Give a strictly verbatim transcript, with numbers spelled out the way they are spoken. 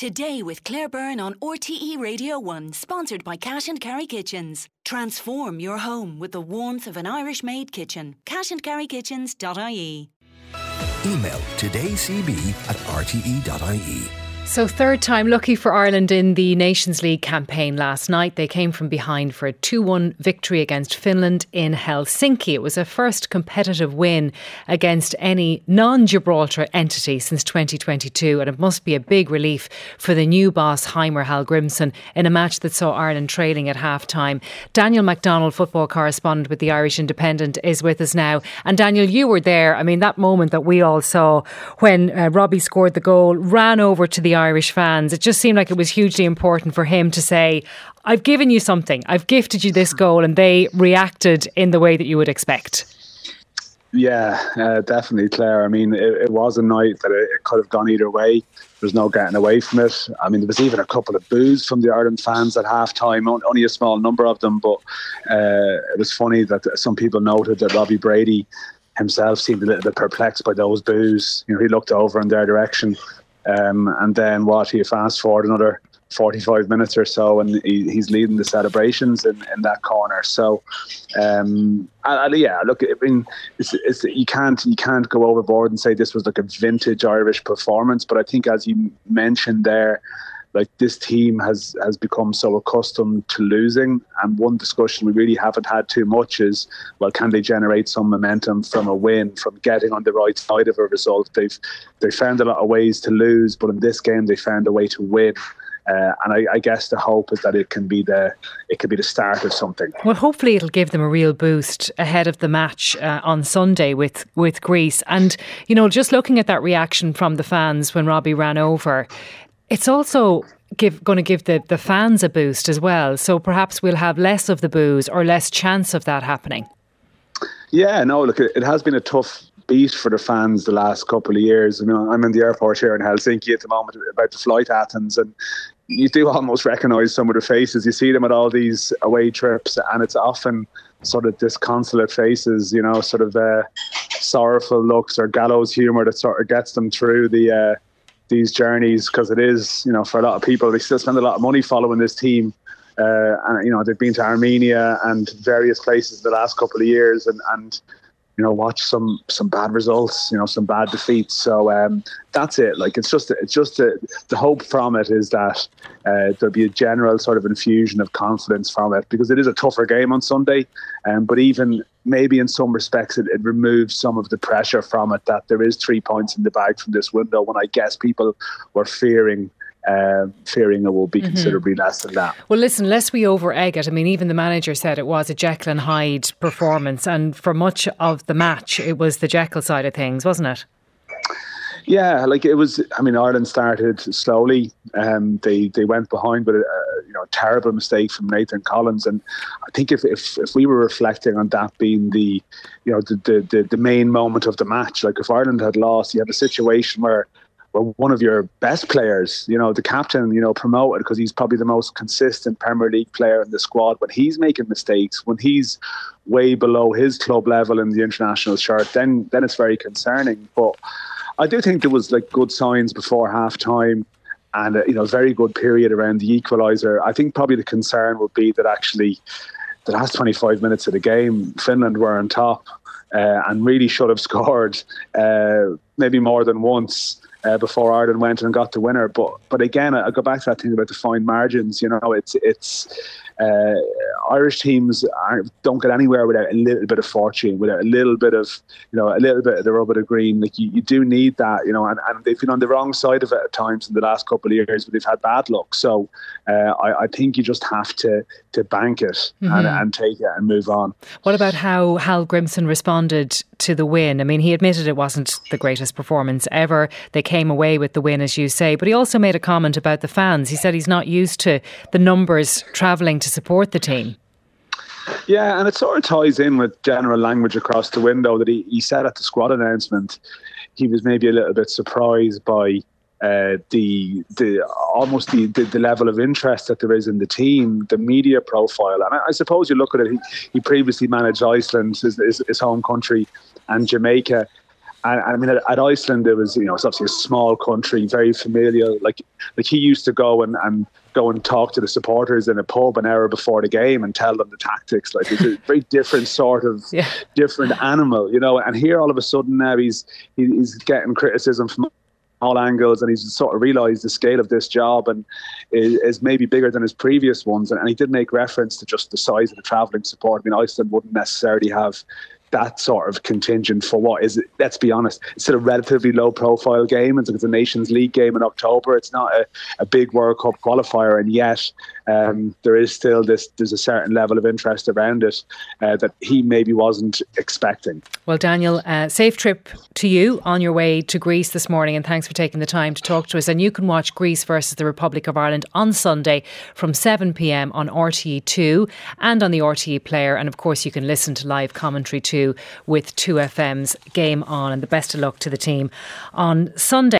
Today with Claire Byrne on R T E Radio one, sponsored by Cash and Carry Kitchens. Transform your home with the warmth of an Irish-made kitchen. cash and carry kitchens dot I E. Email todaycb at r t e dot I E. So third time lucky for Ireland in the Nations League campaign last night. They came from behind for a two one victory against Finland in Helsinki. It was a first competitive win against any non-Gibraltar entity since twenty twenty-two, and it must be a big relief for the new boss Heimer Hallgrimsson in a match that saw Ireland trailing at half-time. Daniel MacDonald, football correspondent with the Irish Independent, is with us now. And Daniel, you were there. I mean, that moment that we all saw when uh, Robbie scored the goal, ran over to the Irish fans. It just seemed like it was hugely important for him to say, I've given you something, I've gifted you this goal, and they reacted in the way that you would expect. Yeah, uh, definitely, Claire. I mean, it, it was a night that it, it could have gone either way. There's no getting away from it. I mean, there was even a couple of boos from the Ireland fans at half-time, only a small number of them, but uh, it was funny that some people noted that Robbie Brady himself seemed a little bit perplexed by those boos. You know, he looked over in their direction. Um, and then what, he fast forward another forty-five minutes or so, and he, he's leading the celebrations in, in that corner. So, um, I, I, yeah, look, I mean, it's, it's, you can't you can't go overboard and say this was like a vintage Irish performance. But I think, as you mentioned there, like this team has has become so accustomed to losing, and one discussion we really haven't had too much is, well, can they generate some momentum from a win, from getting on the right side of a result? They've they found a lot of ways to lose, but in this game they found a way to win. Uh, and I, I guess the hope is that it can be the it can be the start of something. Well, hopefully it'll give them a real boost ahead of the match uh, on Sunday with with Greece. And you know, just looking at that reaction from the fans when Robbie ran over, it's also give, going to give the, the fans a boost as well. So perhaps we'll have less of the boos or less chance of that happening. Yeah, no, look, it has been a tough beat for the fans the last couple of years. I mean, I'm in the airport here in Helsinki at the moment about to fly to Athens, and you do almost recognise some of the faces. You see them at all these away trips, and it's often sort of disconsolate faces, you know, sort of uh, sorrowful looks or gallows humour that sort of gets them through the uh, these journeys, because it is, you know, for a lot of people, they still spend a lot of money following this team. Uh, and, you know, they've been to Armenia and various places the last couple of years and, and you know, watch some some bad results, you know, some bad defeats. So um, that's it. Like, it's just it's just a, the hope from it is that uh, there'll be a general sort of infusion of confidence from it, because it is a tougher game on Sunday. Um, but even maybe in some respects, it, it removes some of the pressure from it, that there is three points in the bag from this window, when I guess people were fearing Uh, fearing it will be considerably mm-hmm. less than that. Well, listen, lest we over egg it, I mean, even the manager said it was a Jekyll and Hyde performance, and for much of the match it was the Jekyll side of things, wasn't it? Yeah, like it was. I mean, Ireland started slowly. Um, they they went behind with a, a you know terrible mistake from Nathan Collins, and I think if if, if we were reflecting on that being the you know the, the the the main moment of the match, like if Ireland had lost, you have a situation where where one of your best players, you know, the captain, you know, promoted because he's probably the most consistent Premier League player in the squad, when he's making mistakes, when he's way below his club level in the international shirt, then then it's very concerning. But I do think there was like good signs before half time, and a, you know, very good period around the equaliser. I think probably the concern would be that actually the last twenty-five minutes of the game, Finland were on top uh, and really should have scored uh, maybe more than once. Uh, before Ireland went and got the winner, but but again, I, I go back to that thing about the fine margins. You know, it's it's uh, Irish teams aren't, don't get anywhere without a little bit of fortune, without a little bit of you know a little bit of the rub of the green. Like you, you do need that, you know, and, and they've been on the wrong side of it at times in the last couple of years, but they've had bad luck. So uh, I, I think you just have to to bank it mm-hmm. and, and take it and move on. What about how Hallgrimsson responded to the win? I mean, he admitted it wasn't the greatest performance ever. They came away with the win, as you say, but he also made a comment about the fans. He said he's not used to the numbers travelling to support the team. Yeah, and it sort of ties in with general language across the window that he, he said at the squad announcement he was maybe a little bit surprised by uh, the the almost the, the, the level of interest that there is in the team, the media profile. And I, I suppose you look at it, he, he previously managed Iceland, his, his, his home country, and Jamaica. And, and I mean, at, at Iceland, it was, you know, it's obviously a small country, very familial. Like, like he used to go and, and go and talk to the supporters in a pub an hour before the game and tell them the tactics. Like, it's a very different sort of yeah. different animal, you know. And here, all of a sudden, now he's he's getting criticism from all angles, and he's sort of realised the scale of this job and is, is maybe bigger than his previous ones. And, and he did make reference to just the size of the travelling support. I mean, Iceland wouldn't necessarily have that sort of contingent for what is, let's be honest, it's still a relatively low profile game. It's, it's a Nations League game in October. It's not a, a big World Cup qualifier, and yet um, there is still this, there's a certain level of interest around it uh, that he maybe wasn't expecting. Well, Daniel, uh, safe trip to you on your way to Greece this morning, and thanks for taking the time to talk to us. And you can watch Greece versus the Republic of Ireland on Sunday from seven p.m. on R T E two and on the R T E player, and of course you can listen to live commentary too with two F M's Game On. And the best of luck to the team on Sunday.